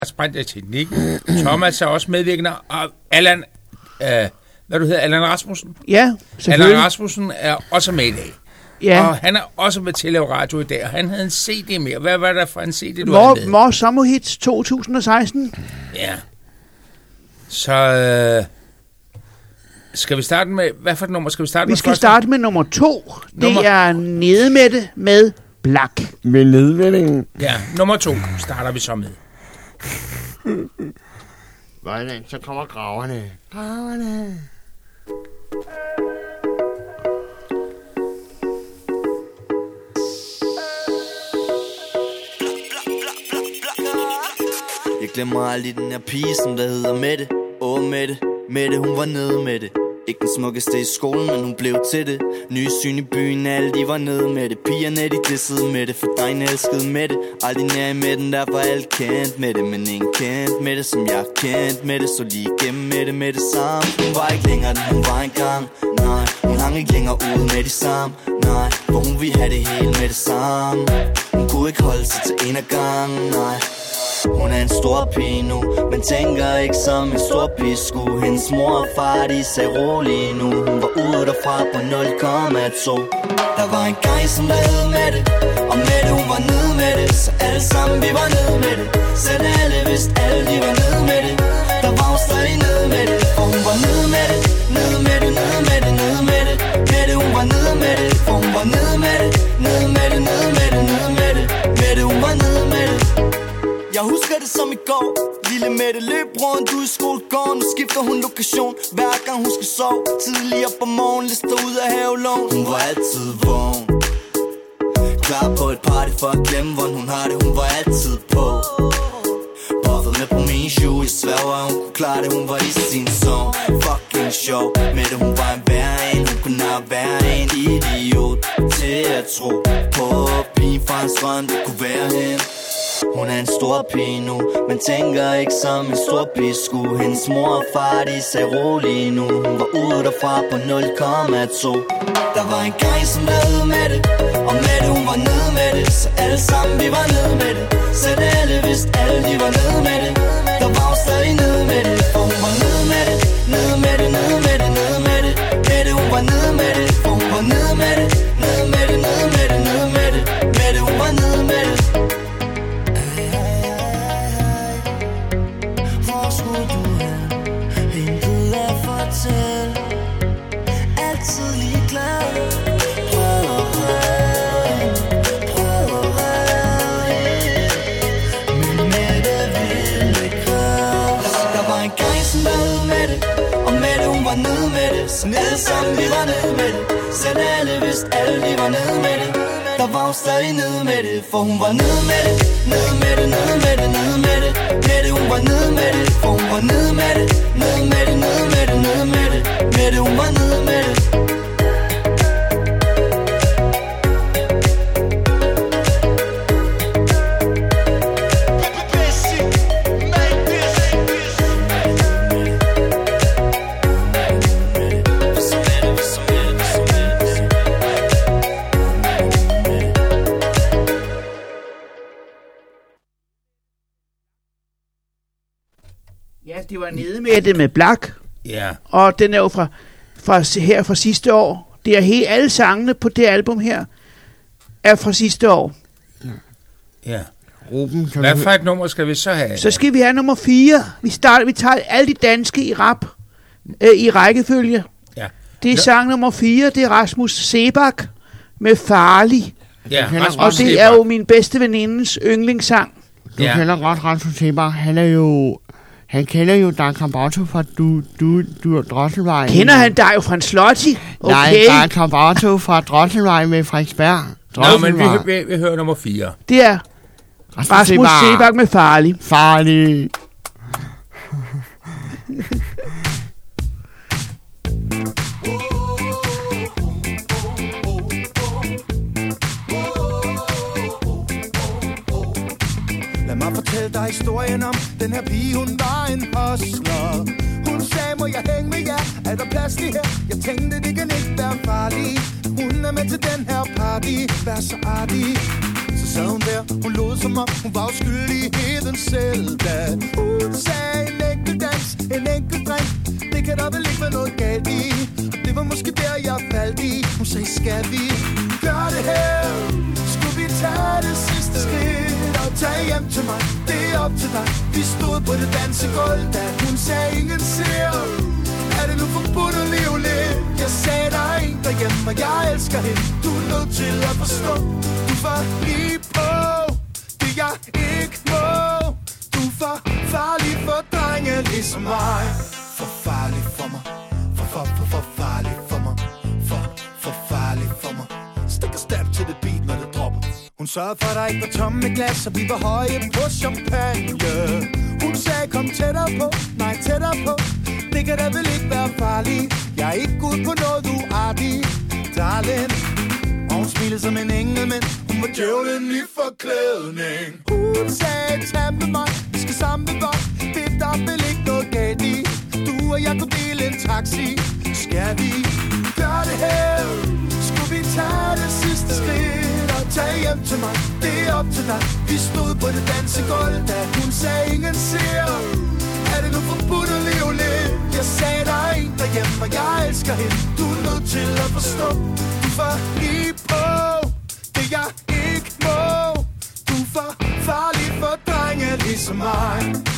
Teknik. Thomas er også medvirkende, og Allan Rasmussen. Ja, selvfølgelig. Allan Rasmussen er også med i dag. Ja. Og han er også med til at lave radio i dag, og han havde en CD med. Hvad var der for en CD, du havde lavet? Mors Sommerhits 2016. Ja. Så skal vi starte med... Hvad for et nummer skal vi starte med? Vi skal starte med nummer 2. Det er Nede med det med Blak. Med nedvendingen. Ja, nummer 2 starter vi så med. Hvordan? Så kommer graverne. Graverne. Jeg glemmer aldrig den her pige, som der hedder Mette. Mette, hun var nede med det. Ikke den smukkeste i skolen, men hun blev til det. Nye syn i byen, alle de var nede med det. Pigerne de dissede med det, for drengene elskede med det. Aldrig nær i midten, derfor alt kendt med det. Men ingen kendt med det, som jeg kendt med det. Så lige igennem med det samme. Hun var ikke længere, den hun var engang. Nej, hun hang ikke længere ude med de samme. Nej, for hun ville have det hele med det samme. Hun kunne ikke holde sig til en af gangen, nej. Hun er en stor pige nu, men tænker ikke som en stor pige skulle. Hendes mor og far, de sagde rolig nu. Hun var ude derfra på 0,2. Der var en gang, som der hed Mette, og Mette, hun var nede med det. Så alle sammen, vi var nede med det. Selv alle vidste, alle de var nede med det. Der var hun stadig nede med det, for hun var nede med det. Nede med det, nede med det, nede med det. Mette, hun var nede med det, for hun var nede med det. Nede med det, nede med det, nede med det. Mette, hun var nede med det. Jeg husker det som i går. Lille Mette løb rundt ude i skolegården. Nu skifter hun lokation hver gang hun skal sove. Tidligere op om morgenen, lister ud af havelån. Hun var altid vågen, klar på et party for at glemme hvordan hun har det. Hun var altid på, buffet med på mine shoe. Jeg sværger at hun kunne klare det, hun var i sin zone. Fucking sjov, Mette hun var en værre en. Hun kunne nok være en idiot til at tro på pigen fra en strøm, det kunne være hende. Hun er en stor pige nu, men tænker ikke som en stor pige skulle. Hendes mor og far, de sagde rolig nu. Hun var ude derfra på 0,2. Der var en gang, som der hed Mette, og Mette, hun var nede med det. Så alle sammen, vi var nede med det. Selv alle vidste, alle de var nede med det. Der var hun stadig nede med det, for hun var nede med det. Nede med det, nede med det, nede med det. Mette, hun var nede med det, for hun var nede med det. Nede med det, nede med det, nede med det. Mette, hun var nede med det. Altid ligeglad. Prøv at redde, men Mette ville ikke redde. Der var en gang, som der hed Mette, og Mette hun var nede med det. Så nede sammen, vi var nede med det. Selv alle vidste, alle de var nede med det. Der var hun stadig nede med det, for hun var nede med det. Nede med det, nede med det, nede med det. Mette hun var nede med det, for hun var nede med det. Nede med det, nede med det, nede med det. Mette hun var nede med det. Ja, det var Nede med det med Blak. Ja. Og den er jo fra sidste år. Det er helt alle sangene på det album her er fra sidste år. Ja. Ruben, hvad for et nummer skal vi så have? Så skal vi have nummer 4. Vi tager alle de danske i rap i rækkefølge. Ja. Det er sang nummer 4. Det er Rasmus Seebach med Farlig. Ja, og det er jo min bedste venindes yndlingssang. Du kender godt Rasmus Seebach. Han kender jo Dan Cambato fra du Drosselvej. Kender han dig jo fra en slotti? Okay. Nej, Dan Cambato fra Drosselvej med Frederiksberg. Nå, men vi hører nummer 4. Det er Rasmus Seebach med Farlig. Farlig. Lad mig fortælle dig historien om den her pige, hun var en hustler. Hun sagde, må jeg hænge med jer? Er der plads lige her? Jeg tænkte, det kan ikke være farligt. Hun er med til den her party, vær så artig. Så sad hun der, hun lod som om hun var uskyldig i heden selv. Da hun sagde en enkelt dans, en enkelt drink, det kan der vel ikke være noget galt i. Og det var måske der jeg faldt i. Hun sagde, skal vi gøre det her? Skulle vi tage det sidste skridt og tage hjem til mig? Det er op til dig. Vi stod på det dansegulv, da hun sagde, ingen ser. Er det nu forbudt at leve lidt? Jeg sagde, der er en derhjemme, og jeg elsker hende. Du er nødt til at forstå. Du var lige på det jeg ikke må. Du er for farlig for drenge ligesom mig. For farlig for mig. For farlig for mig. For farlig for mig. Stik og stab til det beat, når det dropper. Hun sørgede for, at der ikke var tomme glas, og vi var høje på champagne. Hun sagde, kom tættere på, nej tættere på. Det kan da vel ikke være farligt. Jeg er ikke ud på noget uartig, darling. Og hun smilede som en engel, men hun var djævlen i forklædning. Hun sagde, tag med mig, vi skal sammen med vold. Det er der vel ikke noget galt i. Du og jeg kunne dele en taxi. Skal vi gøre det her? Skulle vi tage det sidste skridt og tage hjem til mig? Det er op til dig. Vi stod på det dansegulv, da hun sagde, ingen ser. Er det nu forbudt at leve lidt? Jeg sagde, der er en derhjemme, og jeg elsker hende. Du er nødt til at forstå. Du er for lige på det jeg ikke må. Du er for farlig for drenge ligesom mig.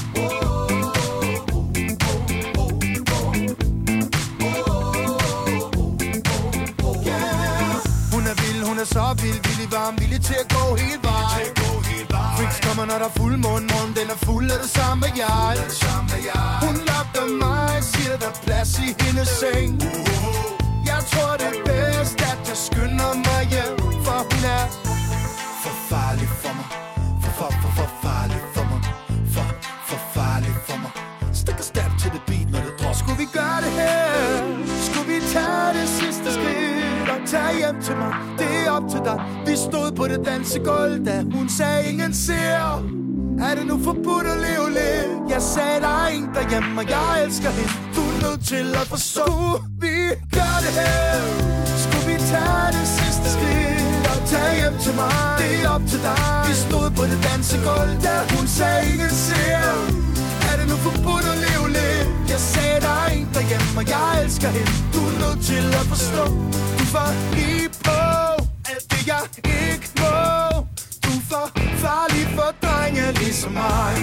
Hun er så vildt varm, villig til at gå helt vej. Freaks kommer, når der er fuldmåne, morgen den er fuld af det samme jeg. Hun lagter mig, siger der er plads i hendes seng. Jeg tror det er bedst, at jeg skynder mig hjem, for hun er for farlig for mig. For farlig for mig. For farlig for mig. Stik og stab til det beat, når det dropper. Skulle vi gøre det her? Skulle vi tage det sidste skridt og tage hjem til mig? Det er op til dig. Vi stod på det dansegulv, da hun sagde, ingen ser. Er det nu forbudt at leve lidt? Jeg sagde, der er en derhjemme, og jeg elsker hende. Du er nødt til at forstå. Skulle vi gøre det her? Skulle vi tage det sidste skridt og tage hjem til mig? Det er op til dig. Vi stod på det dansegulv, da hun sagde, ingen ser. Er det nu forbudt at leve lidt? Jeg sagde, der er en derhjemme, og jeg elsker hende. Du er nødt til at forstå. Du var lige på alt det jeg ikke må. Du er for farlig for drenge ligesom mig.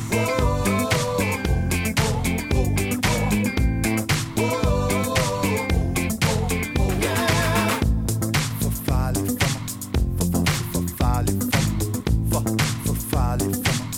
For farlig for mig. For farlig for mig. For farlig for mig.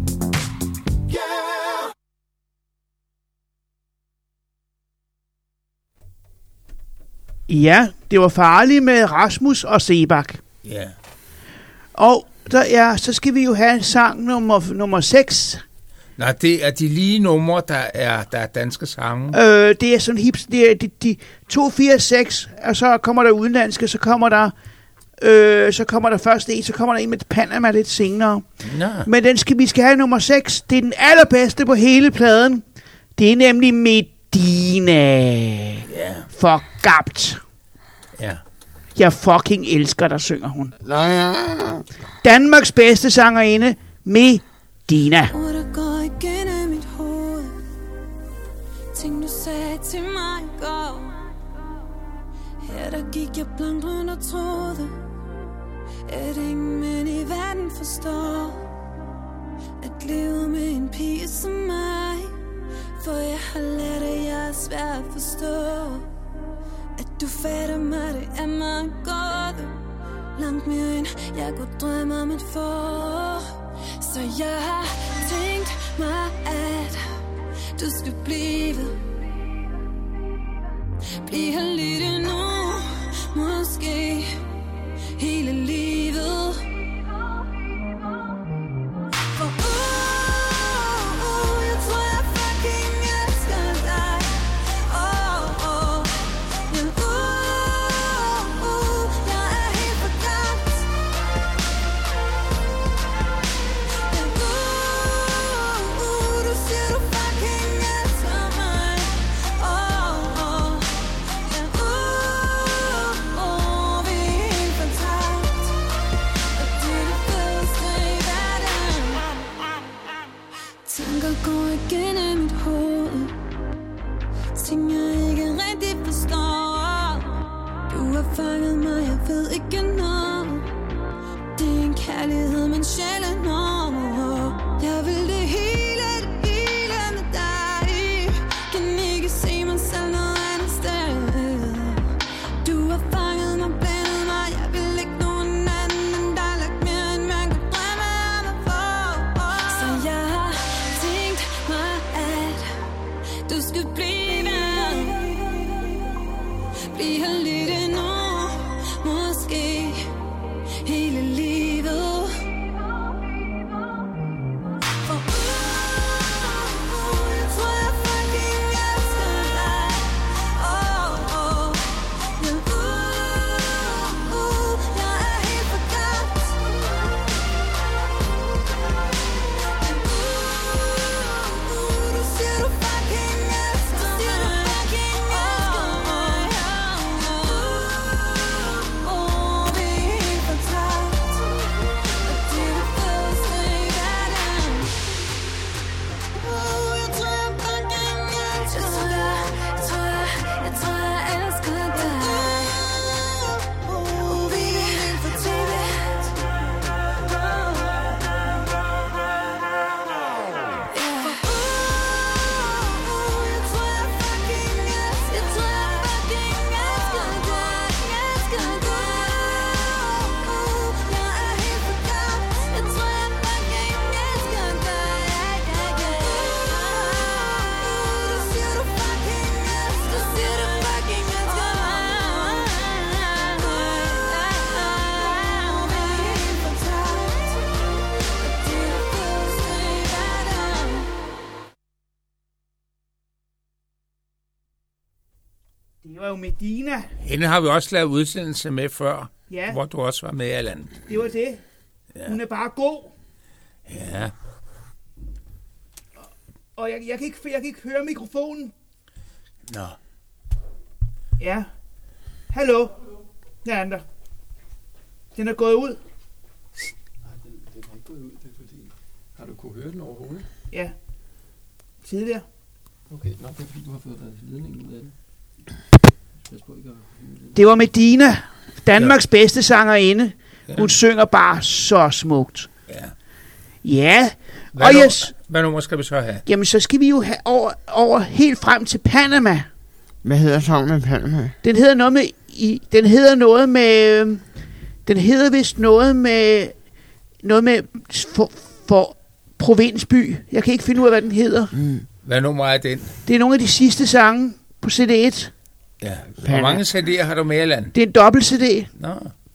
Ja, det var farligt med Rasmus og Sebak. Ja. Og så skal vi jo have sang nummer 6. Nej, det er de lige numre, der er danske sange. Det er sådan hips, det er de 2, 4, 6, og så kommer der udenlandske, så kommer der først en, så kommer der en med Panama lidt senere. Nå. Men vi skal have nummer 6. Det er den allerbedste på hele pladen. Det er nemlig Medina. Ja. Forgabt. Ja. Jeg fucking elsker dig, synger hun. Ja. Danmarks bedste sangerinde, Medina. Og der går igennem mit hoved. Ting du sagde til mig i går. Her der gik jeg blankt rundt og troede, at ingen mænd i verden forstår at leve med en pige som mig. For jeg har lært, at jeg er svær at forstå. At du fatter mig, det er mig godt. Langt mere end jeg kunne drømme om at få. Så jeg har tænkt mig, at du skal blive her lidt endnu. Måske hele livet. For jeg tror jeg fucking elsker dig. Men jeg er helt forgabt. Men du siger du fucking elsker mig. Men tanker går igennem mit hoved. Ting jeg ikke rigtig forstår. Du har fanget mig, jeg ved ikke noget. Det er en kærlighed, men sjældent når. Jeg vil det hele med dig. Kan ikke se mig selv noget andet sted. Du har fanget mig, blændet mig. Jeg vil ikke nogen anden end dig. Lagt mere end man kan drømme om at få. Så jeg har tænkt mig, at du skal blive her lidt endnu. Måske hele livet. Jeg tror jeg fucking elsker dig. Jeg er helt fortabt. Du siger du fucking elsker mig. Vi er helt fortabt. Og det er det fedeste i verden. Jeg tror jeg fucking elsker dig. Jeg tror jeg elsker dig. Vi er helt fortabt. Jeg tror jeg fucking elsker dig. Elsker dig. Jeg er helt fortabt. Jeg tror jeg fucking elsker dig. Du siger du fucking elsker mig. Vi er helt fortabt. Og det er det fedeste i verden. Det var jo Medina. Hende har vi også lavet udsendelse med før, Ja, hvor du også var med, Allan. det var det. Hun er bare god. Ja. Og jeg kan ikke høre mikrofonen. Nå. Ja. Hallo. Der er den der. Den er gået ud. Den er ikke gået ud, det er fordi... Har du kunne høre den overhovedet? Ja. Tidligere. Okay, nå, det er fordi, du har fået ledningen ud af det. Pas på ikke at høre det. Det var Medina. Danmarks bedste sangerinde. Hun synger bare så smukt. Ja. Ja. Hvad nummer skal vi så have? Jamen, så skal vi jo have over helt frem til Panama. Hvad hedder sangen med Panama? Den hedder vist noget med for provinsby. Jeg kan ikke finde ud af, hvad den hedder. Hvad nummer er den? Det er nogle af de sidste sange på CD1. Ja. Hvor mange CD'er har du med, Allan? Det er en dobbelt CD. Nå.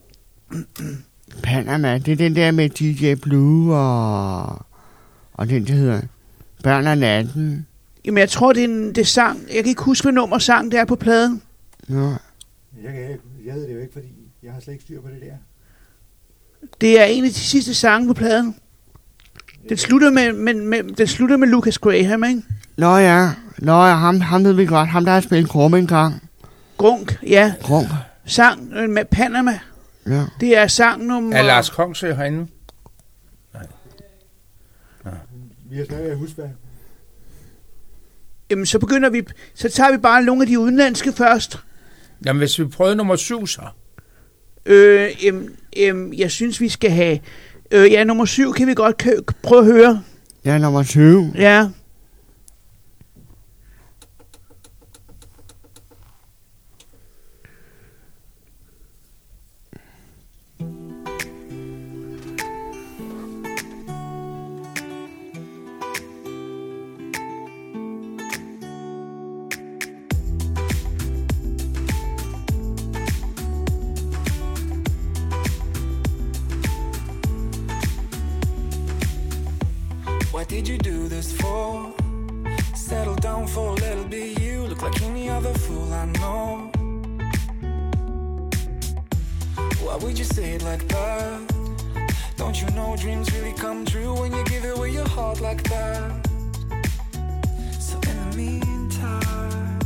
Panama, det er den der med DJ Blue og den, der hedder Børn af natten. Jamen, jeg tror, det er sang. Jeg kan ikke huske, hvad nummer sang det er på pladen. Nå. Jeg ved det jo ikke, fordi jeg har slet ikke styr på det der. Det er en af de sidste sange på pladen. Den slutter med Lucas Graham, ikke? Nå ja, ham ved vi godt. Ham, der har spillet Krumme engang. Grunk, ja. Grunk. Sang med Panama. Ja. Det er sang nummer... Er Lars Kongsø herinde? Vi har svært ved at huske, hvad... Jamen, så tager vi bare nogle af de udenlandske først. Jamen, hvis vi prøver nummer 7, så. Jeg synes, vi skal have... nummer 7 kan vi godt prøve at høre. Ja, nummer 20. Ja. What did you do this for? Settle down for a little bit. You look like any other fool I know. Why would you say it like that? Don't you know dreams really come true when you give away your heart like that? So in the meantime,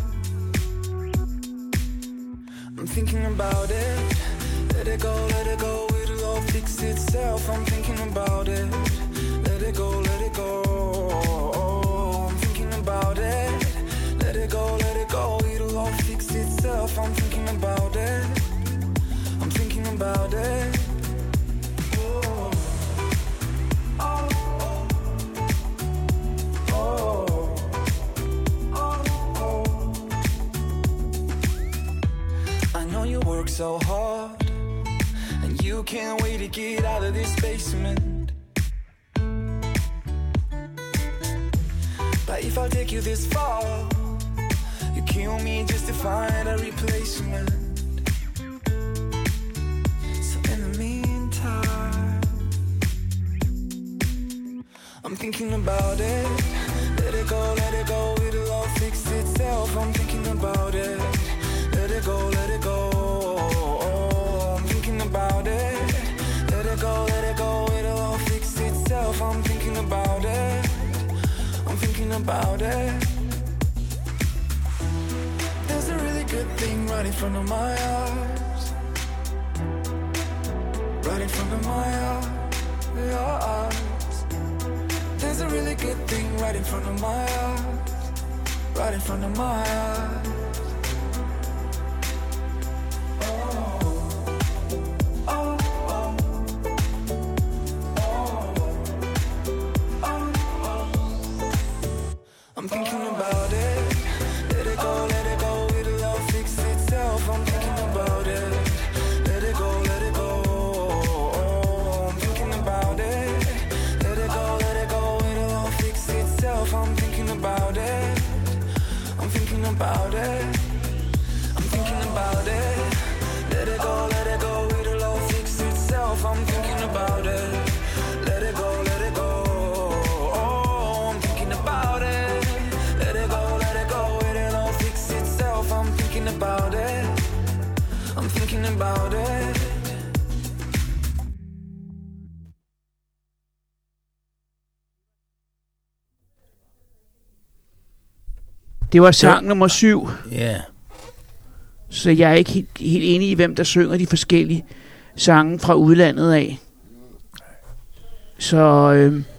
I'm thinking about it. Let it go, it'll all fix itself. I'm thinking about it. Let it go, let it go. about it. Oh, oh, oh, oh, oh. I know you work so hard, and you can't wait to get out of this basement. But if I take you this far, you kill me just to find a replacement. So in the meantime, I'm thinking about it. Let it go, it'll all fix itself. I'm thinking about it. Let it go, I'm thinking about it. Let it go, it'll all fix itself. I'm thinking about it. I'm thinking about it. There's a really good thing right in front of my eyes. Right in front of my eyes. There's a really good thing right in front of my eyes. Right in front of my eyes. I'm thinking about it. Let it go, it'll all fix itself. I'm thinking about it. Let it go, I'm thinking about it. Let it go, it'll all fix itself. I'm thinking about it. I'm thinking about it. I'm thinking about it. Let it go, it'll all fix itself. I'm thinking about it. Let it go, oh, I'm thinking about it. Let it go, it'll all fix itself. I'm thinking about it. I'm thinking about it. Det var sang nummer 7. Ja. Så jeg er ikke helt enig i, hvem der synger de forskellige sange fra udlandet af. Så...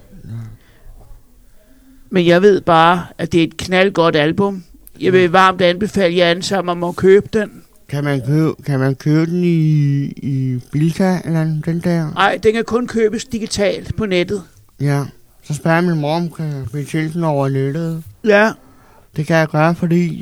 Men jeg ved bare, at det er et knaldgodt album. Jeg vil varmt anbefale jer alle sammen om at købe den. Kan man købe den i Bilka, eller den der? Nej, den kan kun købes digitalt på nettet. Ja, så spørger min mor, om kan bestille den over nettet. Ja. Det kan jeg gøre, fordi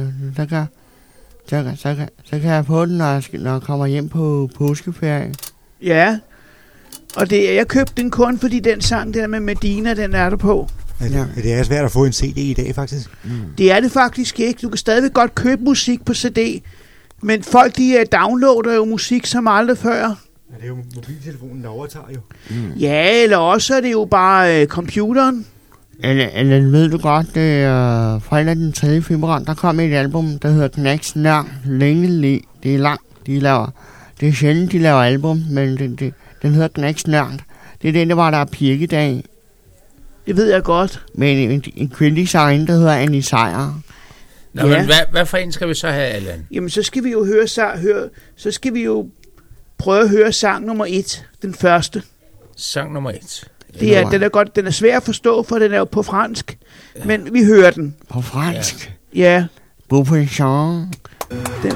så kan jeg få den, når jeg kommer hjem på påskeferie. Ja, og jeg købte den kun, fordi den sang der med Medina, den er der på. Ja. Det er svært at få en CD i dag, faktisk. Det er det faktisk ikke. Du kan stadigvæk godt købe musik på CD, men folk de downloader jo musik som aldrig før. Ja, det er jo mobiltelefonen, der overtager jo. Ja, eller også er det jo bare computeren. Eller ved du godt, det er fredag den 3. februar, der kom et album, der hedder Knacks Nær. Længe. Det er langt, de laver. Det er sjældent, de laver album, men den hedder Knacks Nær. Det er den, der var der Pirkedag. Det ved jeg godt. Men en kvindelig sangerinde, der hedder Annie Sejer. Nå, ja. Men hvad for en skal vi så have, Allan? Jamen, så skal vi jo så skal vi jo prøve at høre sang nummer 1, den første. Sang nummer 1. Den er godt, den er svær at forstå, for den er jo på fransk. Ja. Men vi hører den. På fransk? Ja. Beaupuissant. Den.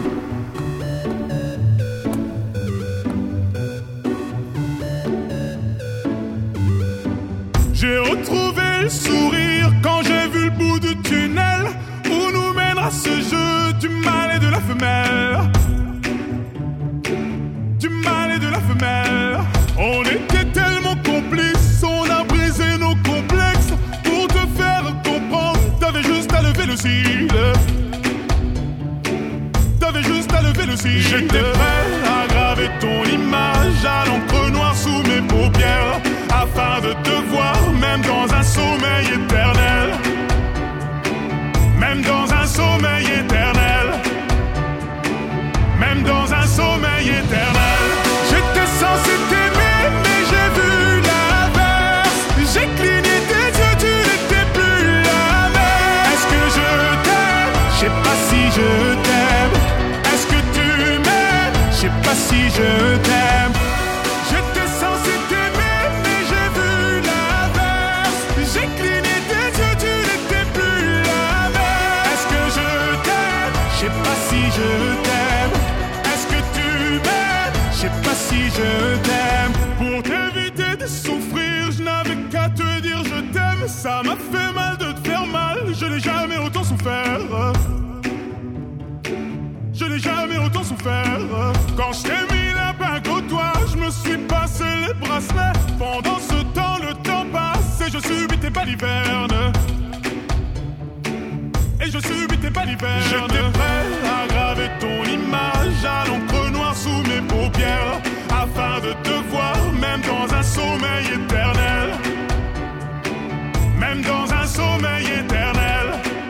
J'ai retrouvé le sourire quand j'ai vu le bout du tunnel où nous mènera ce jeu du mâle et de la femelle. Du mâle et de la femelle. On était tellement complices, on a brisé nos complexes pour te faire comprendre. T'avais juste à lever le cil. T'avais juste à lever le cil. J'étais prêt à graver ton image à l'encre noire sous mes paupières afin de te voir même dans un sommeil éternel. Même dans un sommeil éternel. Même dans un sommeil éternel. J'étais censé t'aimer mais j'ai vu l'inverse. J'ai cligné tes yeux, tu n'étais plus la même. Est-ce que je t'aime? Je sais pas si je t'aime. Est-ce que tu m'aimes? fait mal de te faire mal. Je n'ai jamais autant souffert. Je n'ai jamais autant souffert. Quand je t'ai mis la bague au doigt, je me suis passé les bracelets. Pendant ce temps, le temps passe et je subis tes balivernes. Et je subis tes balivernes. J'étais prêt à graver ton image à l'encre noire sous mes paupières, afin de te voir même dans un sommeil éternel. Même dans un sommeil éternel.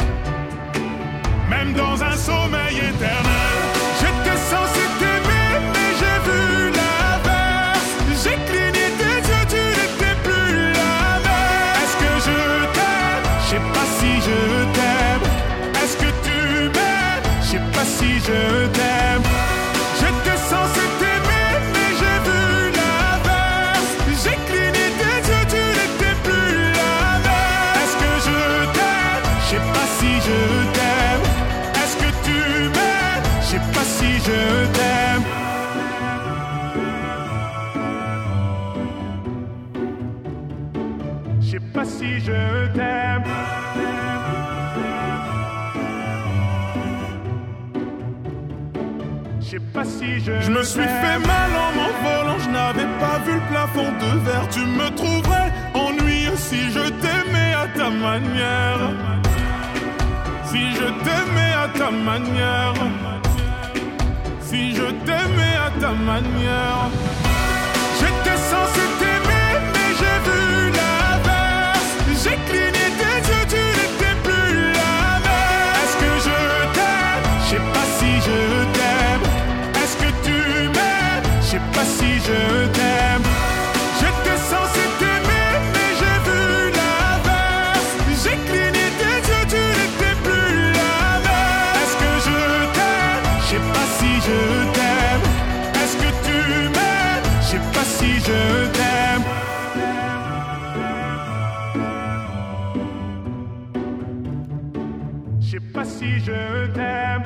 Même dans un sommeil éternel. J'étais censé t'aimer, mais j'ai vu l'inverse. J'ai cligné tes yeux, tu n'étais plus la même. Est-ce que je t'aime? Je sais pas si je t'aime. Est-ce que tu m'aimes? Je sais pas si je t'aime. J'étais censé t'aimer, mais j'ai vu l'inverse. J'ai cligné tes yeux, tu n'étais plus la même. Est-ce que je t'aime? Je sais pas si je t'aime. Est-ce que tu m'aimes? Je sais pas si je t'aime. Je sais pas si je t'aime. Je sais pas si je me suis fait mal en m'envolant. Je n'avais pas vu le plafond de verre. Tu me trouverais ennuyeux si je t'aimais à ta manière. Si je t'aimais à ta manière. Si je t'aimais à ta manière. J'étais censé t'aimer, mais j'ai vu l'inverse. J'ai cligné tes yeux, tu n'étais plus la même. Est-ce que je t'aime? Je sais pas si je t'aime. Est-ce que tu m'aimes? Je sais pas si je t'aime. J'étais censé t'aimer, mais j'ai vu l'inverse. J'ai cligné tes yeux, tu n'étais plus la même. Est-ce que je t'aime? Je sais pas si je t'aime. Est-ce que tu m'aimes? Je sais pas si je t'aime. Je sais pas si je t'aime.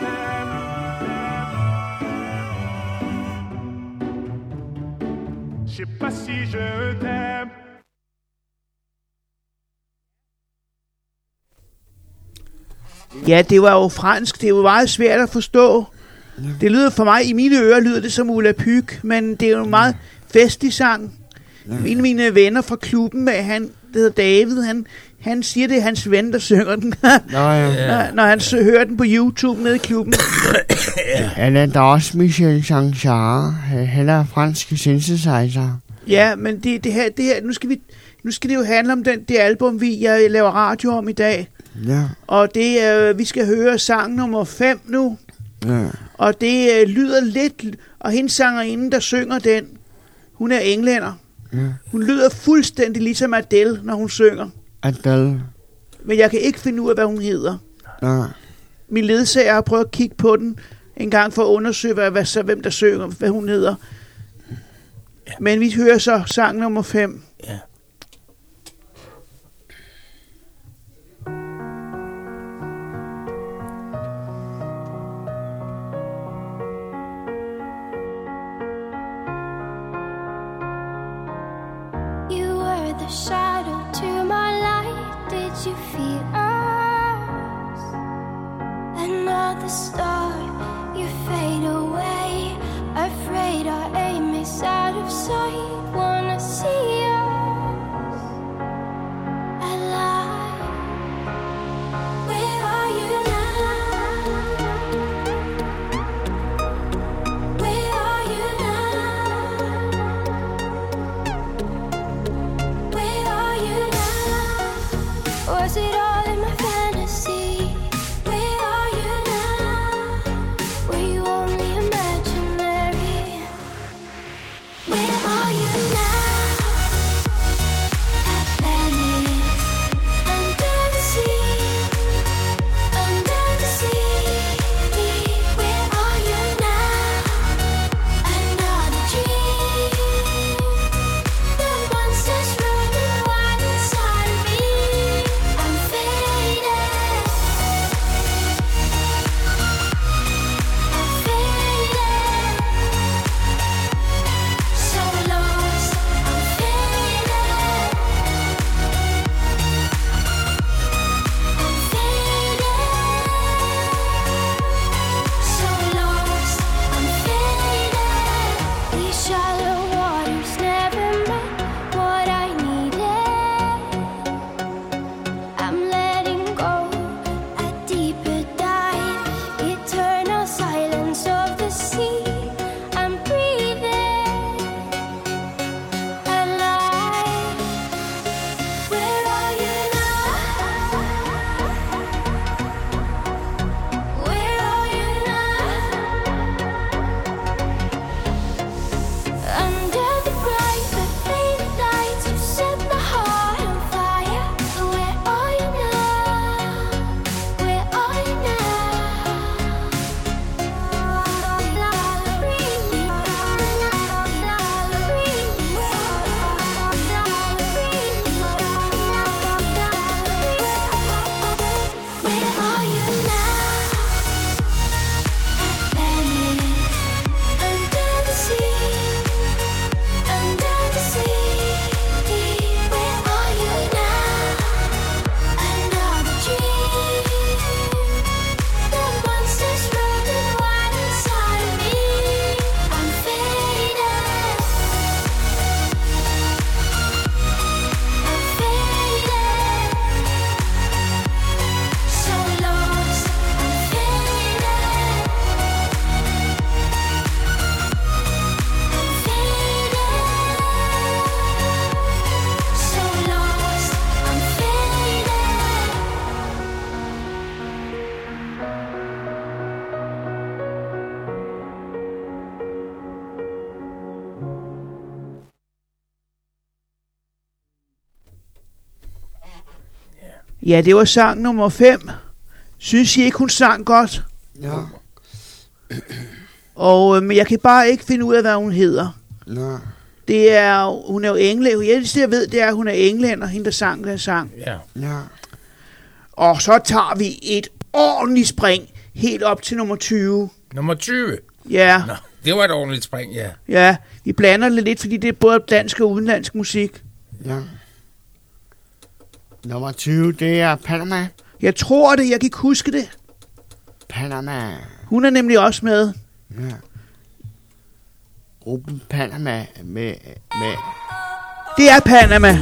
Je sais pas si je t'aime. Ja, det var jo fransk. Det er jo meget svært at forstå. Det lyder for mig, i mine ører lyder det som Ulla Pyg, men det er jo en meget festlig sang. En af mine venner fra klubben, han, det hedder David, han siger, det er hans ven, der synger den. Når han hører den på YouTube nede i klubben. Han er da også Michel Sanchar. Han er fransk synthesizer. Ja, men det her nu skal det jo handle om det album, jeg laver radio om i dag. Ja. Og vi skal høre sang nummer 5 nu. Ja. Og det lyder lidt, og hende sangerinden, der synger den, hun er englænder. Ja. Hun lyder fuldstændig ligesom Adele, når hun synger. Adele. Men jeg kan ikke finde ud af, hvad hun hedder. Ja. Min ledsager har prøvet at kigge på den en gang for at undersøge, hvem der synger, hvad hun hedder. Ja. Men vi hører så sang nummer 5. Ja. Shadow to my light, did you feel us? Another star, you fade away. Afraid our aim is out of sight. Wanna see us alive? Where are you now? Where are you now? Was it all in my fantasy? Where are you now? Were you only imaginary? Where are you now? Atlantis, under the sea, under the sea. Where are you now? Another dream. The monsters running wild inside of me. I'm failing. Ja, det var sang nummer 5. Synes I ikke, hun sang godt? Ja. Og men jeg kan bare ikke finde ud af, hvad hun hedder. Nej. Det er, hun er jo englænder. Jeg ved, det er, at hun er englænder, hende der sang den sang. Ja. Ja. Og så tager vi et ordentligt spring helt op til nummer 20. Nummer 20? Ja. Nå, det var et ordentligt spring, ja. Ja, vi blander det lidt, fordi det er både dansk og udenlandsk musik. Ja. Nummer 20, det er Panama. Jeg tror det, jeg kan ikke huske det. Panama. Hun er nemlig også med. Ja. Gruppen Panama med... Det er Panama.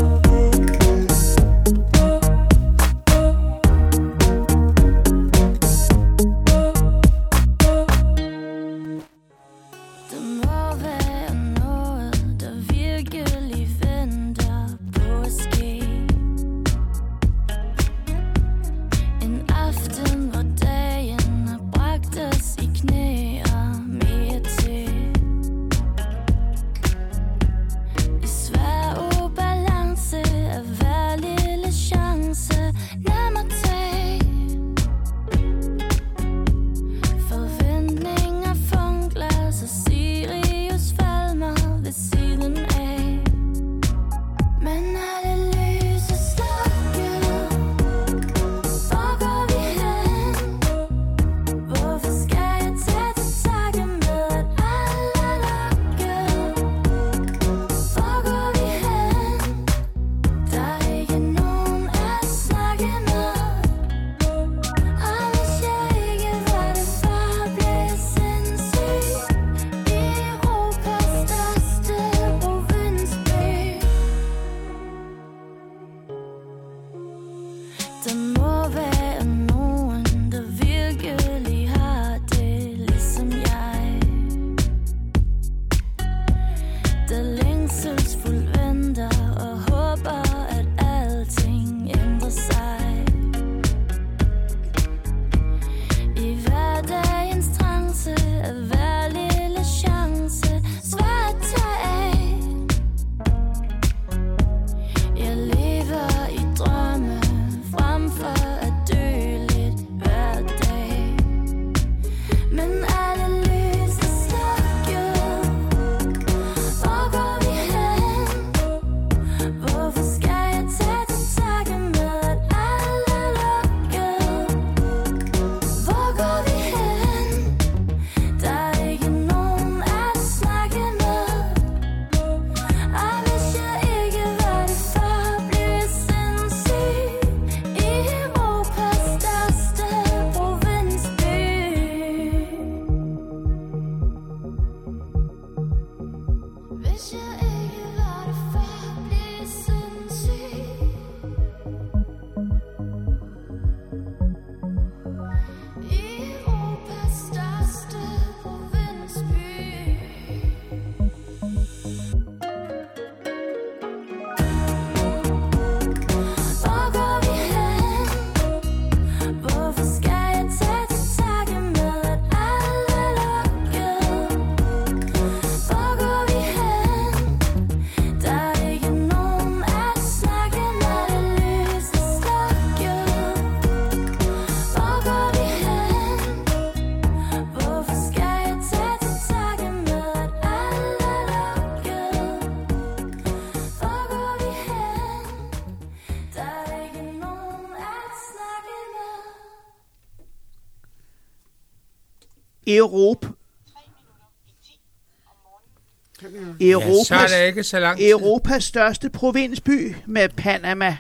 Så er det ikke så lang tid. Europas største provinsby med Panama.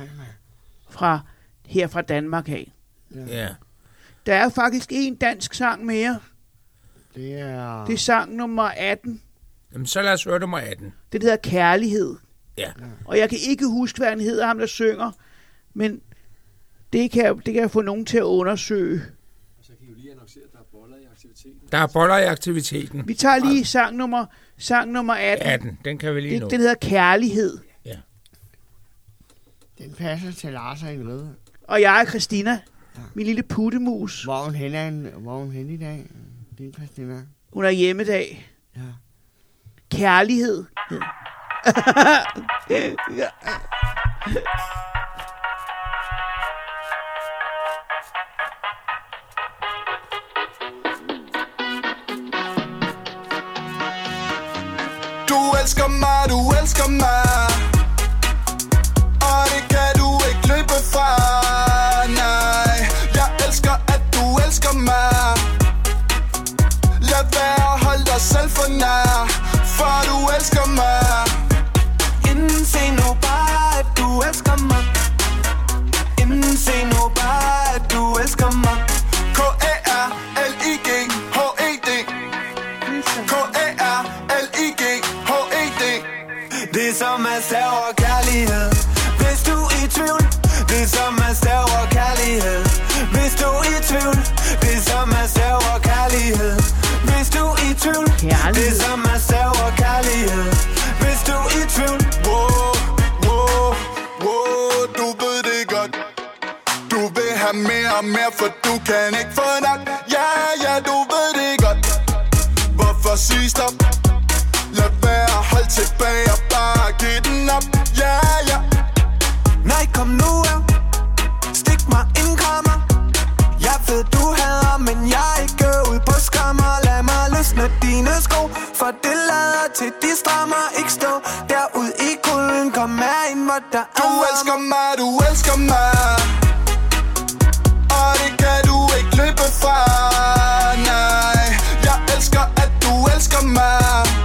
Fra Danmark af. Ja. Der er faktisk en dansk sang mere. Det er sang nummer 18. Jamen, så lad os høre nummer 18. Det hedder Kærlighed. Ja. Og jeg kan ikke huske, hvad han hedder, ham der synger. Men det kan jeg få nogen til at undersøge. Så kan I jo lige annoncere, at der er boller i aktiviteten. Der er boller i aktiviteten. Vi tager lige sang nummer 18. 18, den kan vi lige nå. Den hedder Kærlighed. Ja. Den passer til Lars og Ingrid. Og jeg er Christina, min lille puttemus. Hvor er hun henne i dag? Det er Christina. Hun er hjemmedag. Ja. Kærlighed. elsker mig, du elsker mig, og det kan du ikke løbe fra. Nej, jeg elsker, at du elsker mig. Lad være at holde dig selv for nær, for du elsker mig. Indse nu bare, at du elsker mig. Indse nu bare, at du elsker mig. K-A-R-L-I-G-H-E-D. K-A-R-L-I-G-H-E-D. Det er som at stave kærlighed. Hvis du er i tvivl. Det er som at stave kærlighed. Hvis du er i tvivl. Det er som at stave kærlighed. Hvis du er i tvivl. Det er som at stave kærlighed. Hvis du er i tvivl. Du ved det godt. Du vil have mere og mere, for du kan ikke få nok. Ja, du ved det godt. Hvorfor sige stop? Lad være, hold tilbage og bare giv den op. Ja. Nej, kom nu her. Stik mig en krammer. Jeg ved du hader, men jeg er ikke ude på skrammer. Lad mig løsne dine sko, for det lader til de strammer. Ikke stå derude i kulden. Kom her ind, hvor der er. Du elsker mig, du elsker mig, og det kan du ikke løbe fra. Nej, jeg elsker, at du elsker mig.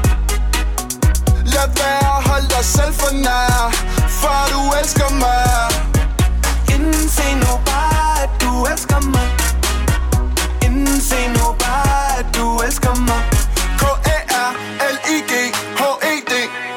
Lad være at holde dig selv for nær, for du elsker mig. Indse nu bare, at du elsker mig. Indse nu bare, at du elsker mig. K-A-R-L-I-G-H-E-D.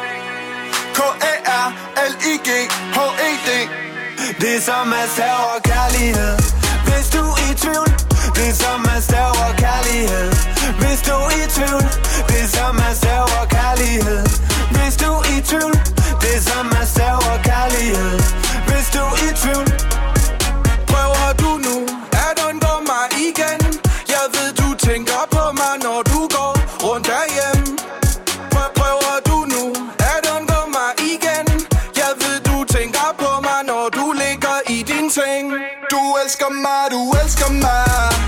K-A-R-L-I-G-H-E-D. Det er som at stave kærlighed. Hvis du er i tvivl. Det er som at stave kærlighed. Hvis du er i tvivl. Det er som at stave kærlighed. Hvis du er i tvivl. Det er som at stave kærlighed. Hvis du er i tvivl. Prøver du nu at undgå mig igen? Jeg ved du tænker på mig, når du går rundt derhjemme. Prøver du nu at undgå mig igen? Jeg ved du tænker på mig, når du ligger i din seng. Du elsker mig, du elsker mig,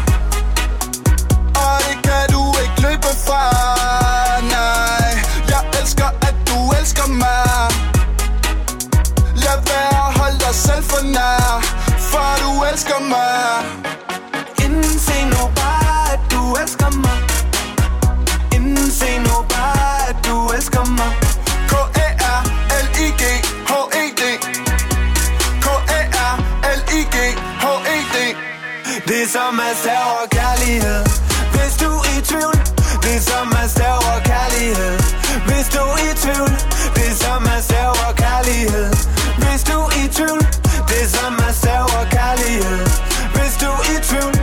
og det kan du ikke løbe fra. Nej, jeg elsker, at du elsker mig. Lad være at holde dig selv for nær, for du elsker mig. Indse nu bare, at du elsker mig. Indse nu bare, at du elsker mig. K-A-R-L-I-G-H-E-D. K-A-R-L-I-G-H-E-D. Det er som at stave kærlighed. Hvis du er i tvivl. Det er som at stave kærlighed. Hvis du er i tvivl. Det er som at stave kærlighed. Hvis du er i tvivl. Det er som at stave kærlighed. Hvis du er i tvivl.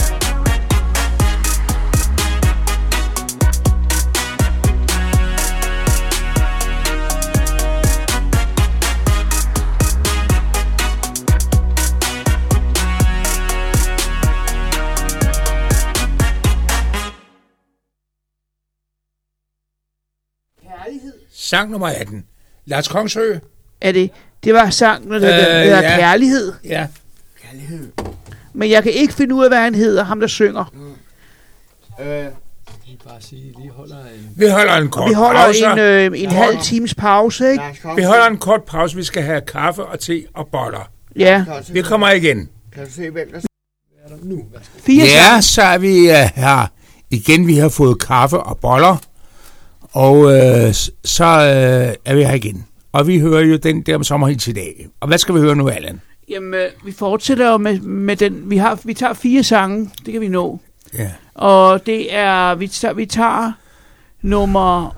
Sang nummer 18. Lars Kongsø. Er det var sangen, der hedder Kærlighed. Ja. Kærlighed. Men jeg kan ikke finde ud af, hvad han hedder, ham der synger. Bare sige, Vi holder en kort pause. Vi holder en halv times pause, ikke? Vi holder en kort pause. Vi skal have kaffe og te og boller. Ja. Vi kommer igen. Kan du se, hvem der er der nu? Ja, så er vi her igen. Vi har fået kaffe og boller. Og så er vi her igen. Og vi hører jo den der om sommerhits i dag. Og hvad skal vi høre nu, Allan? Jamen, vi fortsætter jo med den. Vi tager 4 sange. Det kan vi nå. Ja. Og det er... Vi tager nummer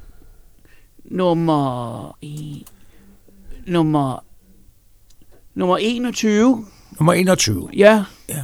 21. Nummer 21? Ja. Ja.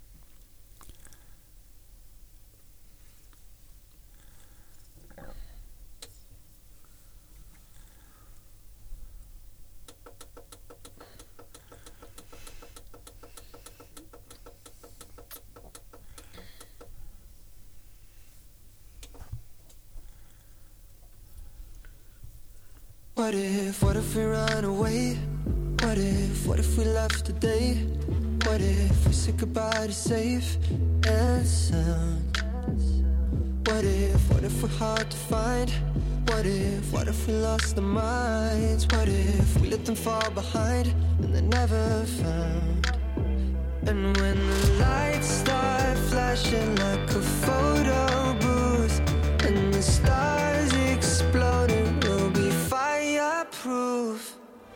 What if we run away? What if we left today? What if we said goodbye to safe and sound? What if we're hard to find? What if we lost our minds? What if we let them fall behind and they're never found? And when the lights start flashing like a photo booth and the stars exploding, we'll be fireproof.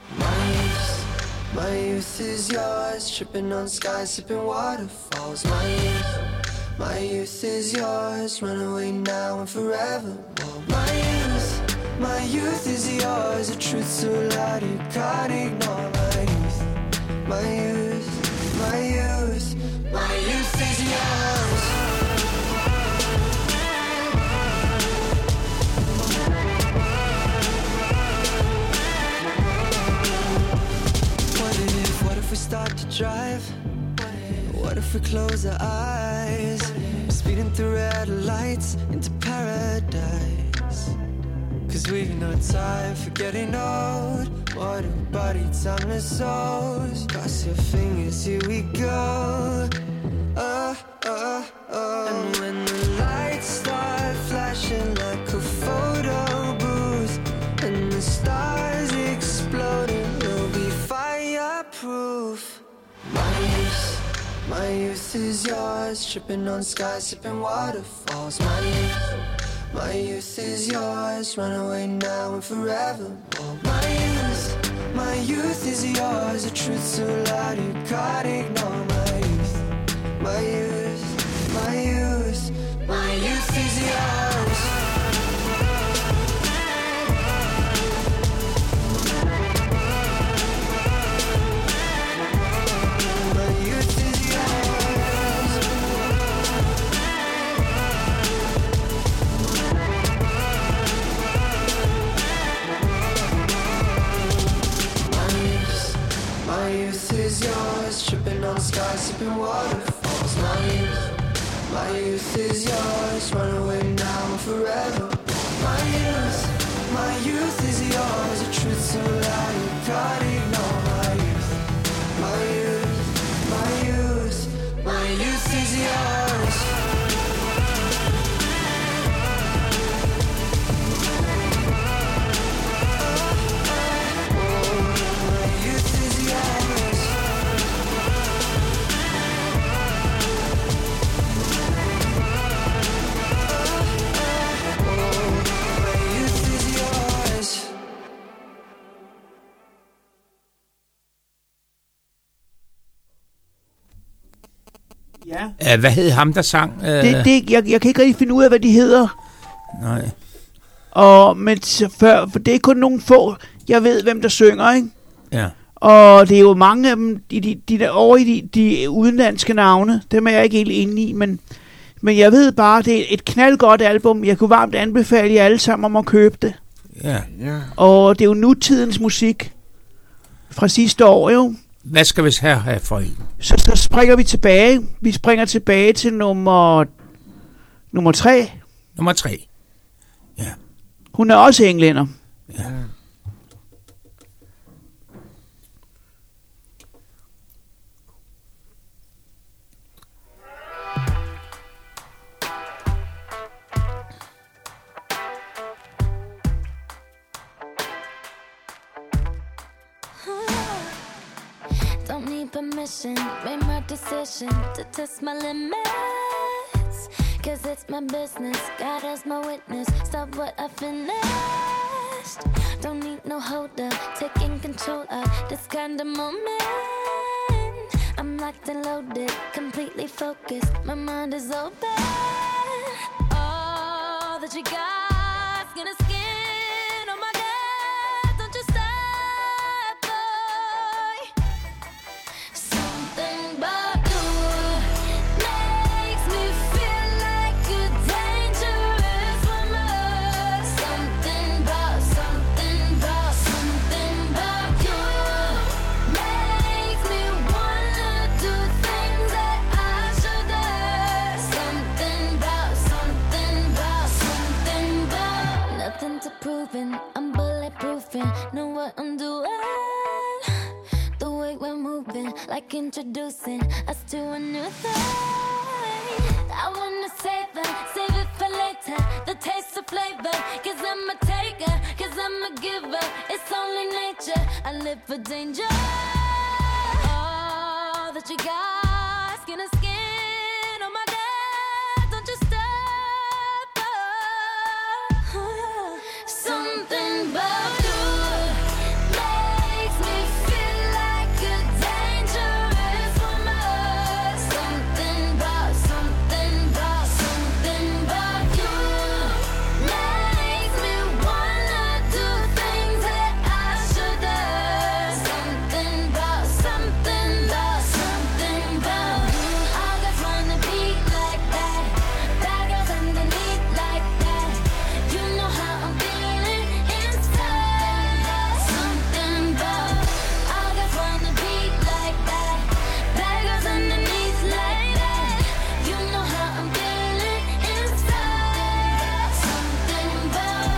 My youth is yours, tripping on skies, sipping waterfalls. My youth is yours, run away now and forever. My youth is yours, a truth so loud you can't ignore. My youth is yours. What if we start to drive? What if we close our eyes? Speeding through red lights into paradise. Cause we've no time for getting old. What a body, timeless souls. Cross your fingers, here we go. And when the lights start flashing like a photo booth and the stars exploding, we'll be fireproof. My youth is yours, tripping on skies, sipping waterfalls. My youth is yours, run away now and forever. My youth is yours, a truth so loud you can't ignore. My youth is yours. My youth is yours, tripping on skies, sipping waterfalls. My youth is yours, run away now and forever. My youth is yours, a truth so loud you can't ignore. My youth is yours. Ja. Hvad hed ham, der sang? Jeg kan ikke rigtig finde ud af, hvad de hedder. Nej. Men for det er kun nogle få, jeg ved, hvem der synger, ikke? Ja. Og det er jo mange af dem, de der over i de udenlandske navne, dem er jeg ikke helt inde i, men jeg ved bare, det er et knaldgodt album. Jeg kunne varmt anbefale jer alle sammen om at købe det. Ja. Og det er jo nutidens musik fra sidste år, jo. Hvad skal vi her have for en? Så springer vi tilbage. Vi springer tilbage til nummer 3. Nummer 3. Ja. Hun er også englænder. Ja. Don't need permission, made my decision to test my limits. Cause it's my business, God as my witness, stop what I finished. Don't need no holder, taking control of this kind of moment. I'm locked and loaded, completely focused, my mind is open. All that you got's gonna skin on my gut, don't you stop, boy. Something about you makes me feel like a dangerous woman. Something about you makes me wanna do things that I shouldn't. Something about nothing to proving. I'm bulletproofing, know what I'm doing. The way we're moving, like introducing us to a new thing. I wanna save it for later. the taste of flavor. Cause I'm a taker, cause I'm a giver. It's only nature, I live for danger. All that you got, skin to skin, oh my God, don't you stop. Something about you makes me feel like a dangerous woman. Something about you makes me wanna do things that I shouldn't. Something about you. I got fun to beat like that. Bad girls underneath like that. You know how I'm feeling inside. Something about I got fun to beat like that. Bad girls underneath like that. You know how I'm feeling inside. Something about.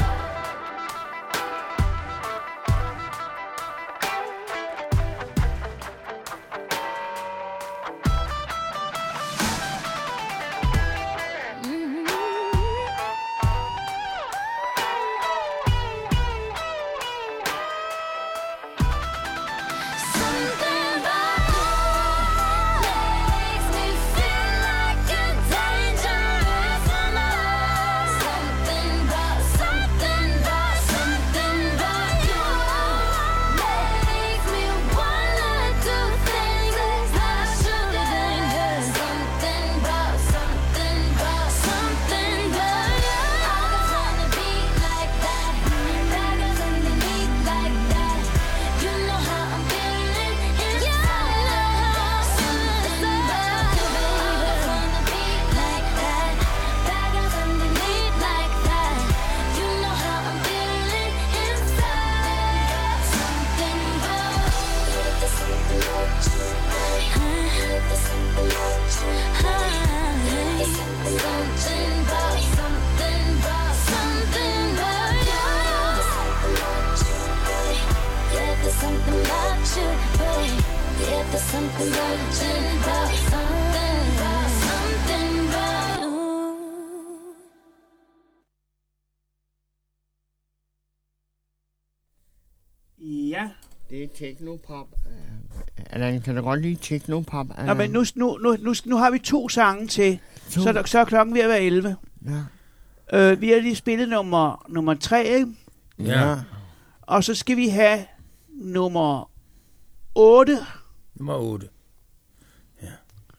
Something about you makes me feel like a dangerous woman. Something about you makes me wanna do things that I shouldn't. Something about you. I got fun to beat like that. Bad girls underneath like that. You know how I'm feeling inside. Something about you. I got fun to beat like that. Bad girls underneath like that. You know how I'm feeling inside. Something about you. Something about you. Yeah, there's something about you, babe. Yeah, there's something about you, about something about you. Ja. Det er technopop. Allan, kan du godt lide technopop? Nå, men nu har vi 2 sange til, så er klokken ved at være 11. Ja. Vi har lige spillet nummer 3, ikke? Ja. Og så skal vi have nummer 8. Nummer 8. Ja.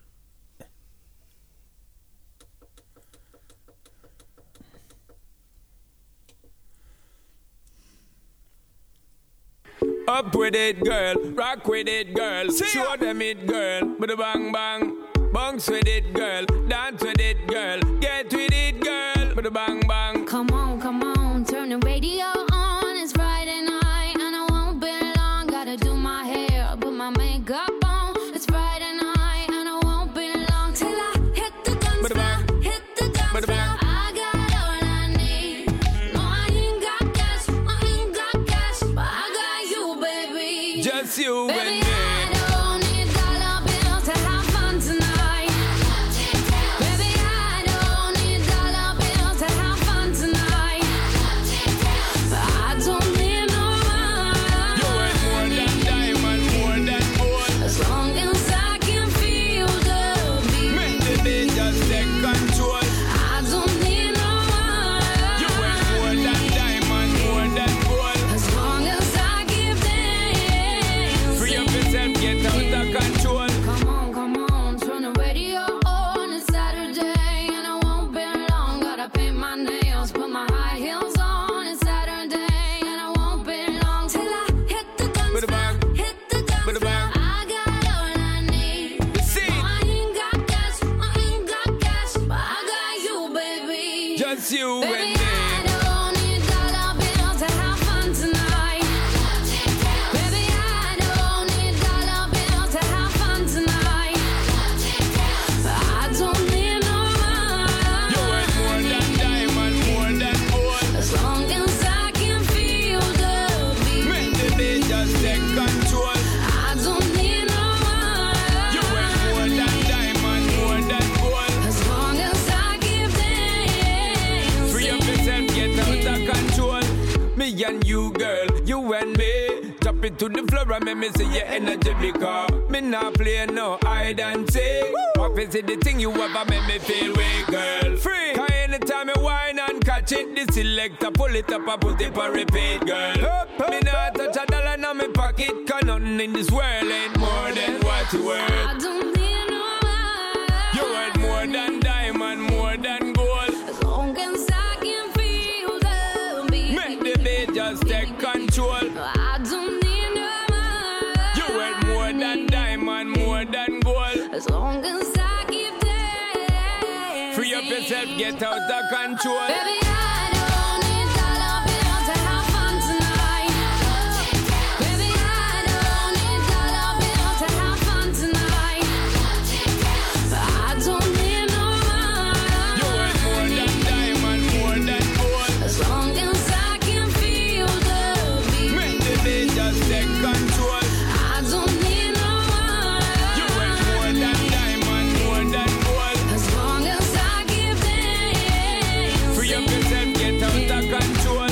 Up with it, girl. Rock with it, girl. Show them it, girl. With a bang bang. Bounce with it, girl. Dance with it, girl. Get with it, girl. With a bang bang. Come on, turn the radio on. It's Friday night and I won't be long. Gotta do my hair, put my makeup on. It's Friday night and I won't be long till I hit the dance floor. Hit the dance floor. I got all I need. No, I ain't got cash, but I got you, baby. Just you Baby, and me. I don't need dollar bills to have fun tonight. Baby, I don't need dollar bills to have fun tonight. I don't need no money. You ain't more than diamond, more than gold. As long as I can feel the beat. Make the beat just take control. I don't need no money. You ain't more than diamond, more than gold. As long as I give dance. Free up yourself, get out of control. Come on, turn the radio on. It's Saturday and I won't be long. Gotta paint my nails, put my high heels on. It's Saturday and I won't be long till I hit the dance With a floor. bang. Hit the dance With a floor. bang. I got all I need. See. No, I ain't got cash, but I got you, baby. Just you Baby, and me. I don't need dollar bills to have fun tonight. Baby, I don't need dollar bills to have fun tonight. I don't need no money. You ain't more than diamond, more than gold. As long as I can feel the beat. Make the beat just take control. I don't need no money. You ain't more than diamond, more than gold. As long as I give dance. to the floor and make me see your energy because me not play no hide and seek. What is it the thing you ever make me feel weak, girl? Free. Cause anytime you whine and catch it, the selector pull it up and put it on repeat, girl. Me not touch a dollar in my pocket, cause nothing in this world ain't more than what you worth. I don't need no man. You worth more than diamond, more than gold. As long as I can feel the beat. Make the beat just take control. I don't need no man. You worth more than diamond, more than gold. As long as I keep dancing. Free up yourself, get out of control. Baby, I don't need dollar bills to have fun tonight. Baby, I don't need dollar bills to have fun tonight. I don't need no man. You worth more than diamond, more than gold. As long as I can feel the beat. Make the beat just take control. I don't need no man. You worth more than diamond, more than gold. As long as I keep dancing. Free up yourself, get out of control.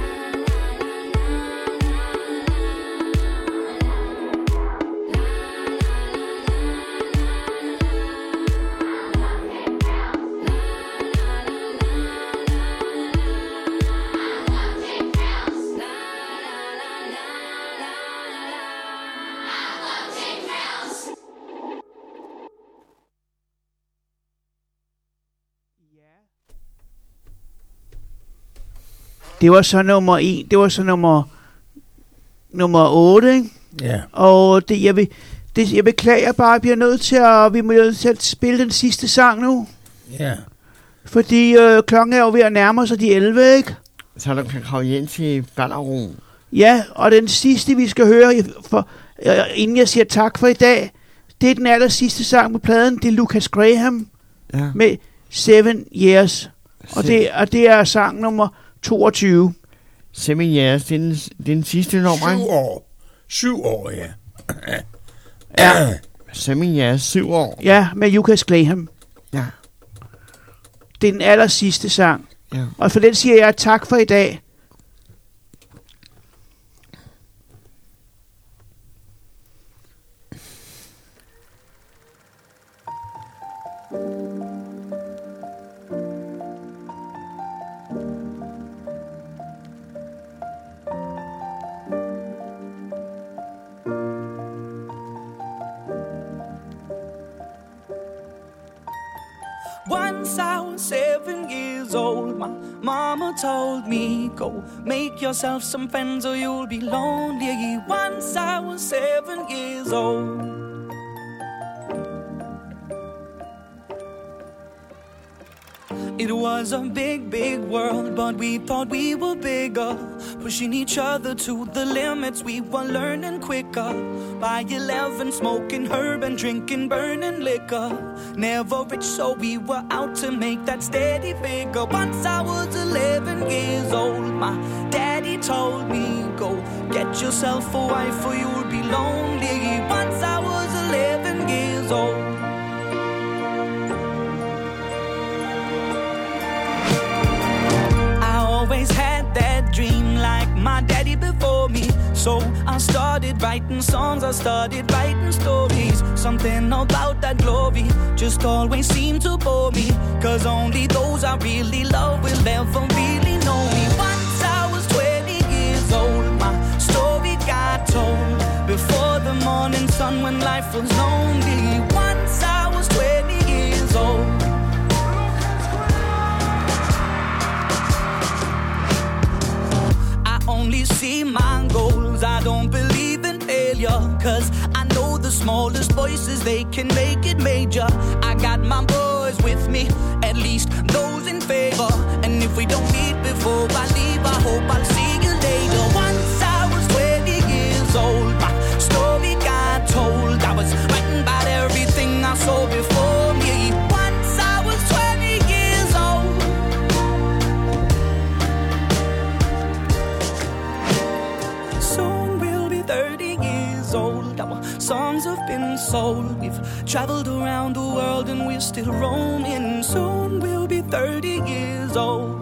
Det var så nummer 1. Det var så nummer 8, ikke? Ja. Og jeg beklager bare, at vi er nødt til at spille den sidste sang nu. Ja. Fordi klokken er jo ved at nærme sig de 11, ikke? Så du kan komme hjem til Ballerup. Ja, og den sidste, vi skal høre, inden jeg siger tak for i dag, det er den aller sidste sang på pladen. Det er Lucas Graham med 7 Years. Og det er sang nummer 22. 7 Years, det er den sidste nummer, ikke? 7 år. 7 år, ja. Ja. 7 Years, 7 år. Ja, med Lucas Graham. Ja. Det er den aller sidste sang. Ja. Og for den siger jeg tak for i dag. Once I was 7 years old, my mama told me, go make yourself some friends or you'll be lonely. Once I was 7 years old. It was a big, big world, but we thought we were bigger, pushing each other to the limits. We were learning quicker. By 11, smoking herb and drinking burning liquor. Never rich, so we were out to make that steady figure. Once I was 11 years old, my daddy told me, go get yourself a wife or you'll be lonely. Once I was 11 years old. Always had that dream like my daddy before me. So I started writing songs, I started writing stories. Something about that glory just always seemed to bore me. Cause only those I really love will ever really know me. Once I was 20 years old, my story got told. Before the morning sun when life was lonely. Once I was 20 years old. Only see my goals, I don't believe in failure. Cause I know the smallest voices, they can make it major. I got my boys with me, at least those in favor. And if we don't meet before I leave, I hope I'll see you later. Once I was 20 years old, my story got told. I was writing about everything I saw before me. Once I was 20 years old. Soon we'll be 30 years old. Our songs have been sold. We've traveled around the world and we're still roaming. Soon we'll be 30 years old.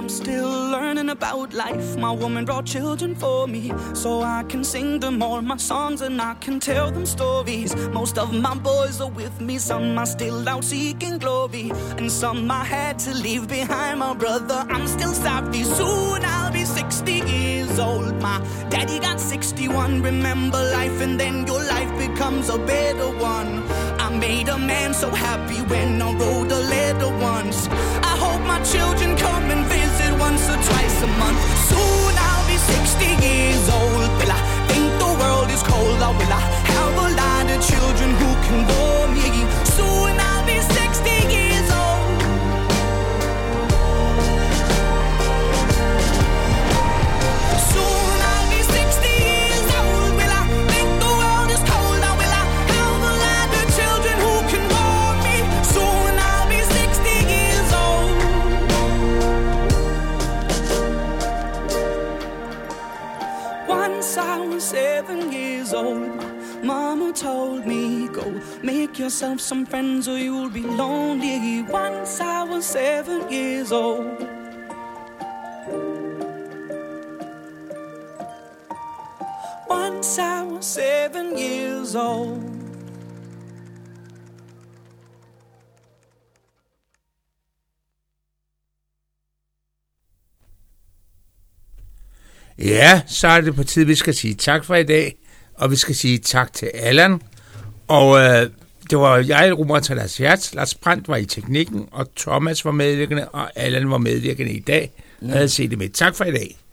I'm still learning about life. My woman brought children for me, so I can sing them all my songs and I can tell them stories. Most of my boys are with me, some are still out seeking glory, and some I had to leave behind. My brother, I'm still savvy. Soon I'll be 60 years old. My daddy got 61. Remember life and then your life becomes a better one. I made a man so happy when I wrote a letter once. I hope my children come and visit once or twice a month. Soon I'll be 60 years old. Will I think the world is cold, or will I have a lot of children who can bore me? Soon I'll be 60 years old. Soon I'll be 60 years old. Will I think the world is cold, or will I have a lot of children who can bore me? Soon I'll be 60 years old. Once I was 7 years old, Mama told me, go make yourself some friends or you'll be lonely. Once I was 7 years old. Once I was 7 years old. Ja, så er det på tide, vi skal sige tak for i dag, og vi skal sige tak til Allan. Og det var jeg, Rumor Talas Hertz, Lars Brandt var i teknikken, og Thomas var medvirkende, og Allan var medvirkende i dag. Jeg havde set det med. Tak for i dag.